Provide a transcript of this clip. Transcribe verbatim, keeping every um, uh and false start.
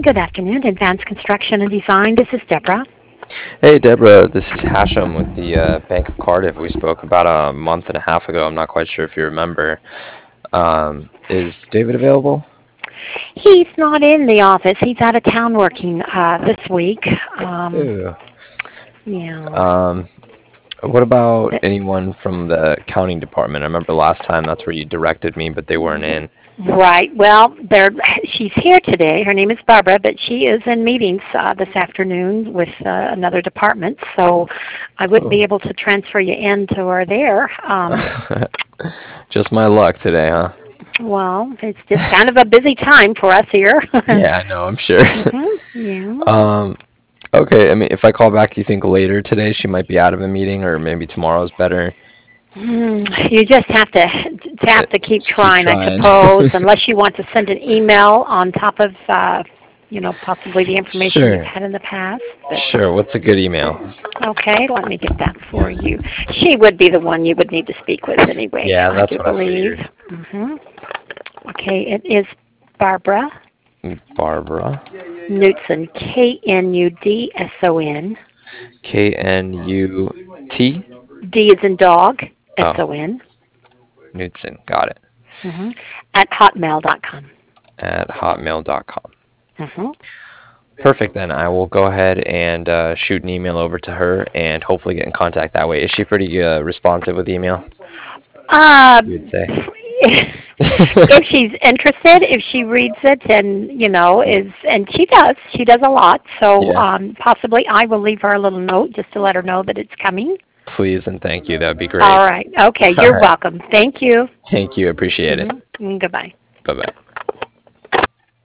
Good afternoon, Advanced Construction and Design. This is Deborah. Hey Deborah, this is Hashem with the uh, Bank of Cardiff. We spoke about a month and a half ago. I'm not quite sure if you remember. Um, is David available? He's not in the office. He's out of town working uh, this week. Um, Ew. yeah. Um, what about anyone from the accounting department? I remember last time that's where you directed me, but they weren't in. Right. Well, there. She's here today. Her name is Barbara, but she is in meetings uh, this afternoon with uh, another department. So I wouldn't be Oh. able to transfer you in to her there. Um, Just my luck today, huh? well, it's just kind of a busy time for us here. Yeah, I know, I'm sure. hmm Yeah. Um, okay, I mean, if I call back, you think later today she might be out of a meeting, or maybe tomorrow's better? Hmm, You just have to to Uh, have to keep Just keep trying, I trying. suppose, unless you want to send an email on top of, uh, you know, possibly the information you've Sure, had in the past. sure. What's a good email? Okay, let me get that for you. She would be the one you would need to speak with anyway, Yeah, I that's do what I believe. figured. hmm Okay, it is Barbara Barbara. Knudson, K N U D S O N. K N U T? D is in dog, Oh, S O N, Knudsen. Got it. mm-hmm, at hotmail dot com. At hotmail dot com. Mm-hmm. Perfect, then. I will go ahead and uh, shoot an email over to her and hopefully get in contact that way. Is she pretty uh, responsive with email, Uh, you would say? if she's interested, if she reads it, and you know, is and she does, she does a lot. So Yeah, um, possibly I will leave her a little note just to let her know that it's coming. please and thank you. That would be great. All right. Okay. All You're right. welcome. Thank you. Thank you. Appreciate it. Mm-hmm. Goodbye. Bye bye.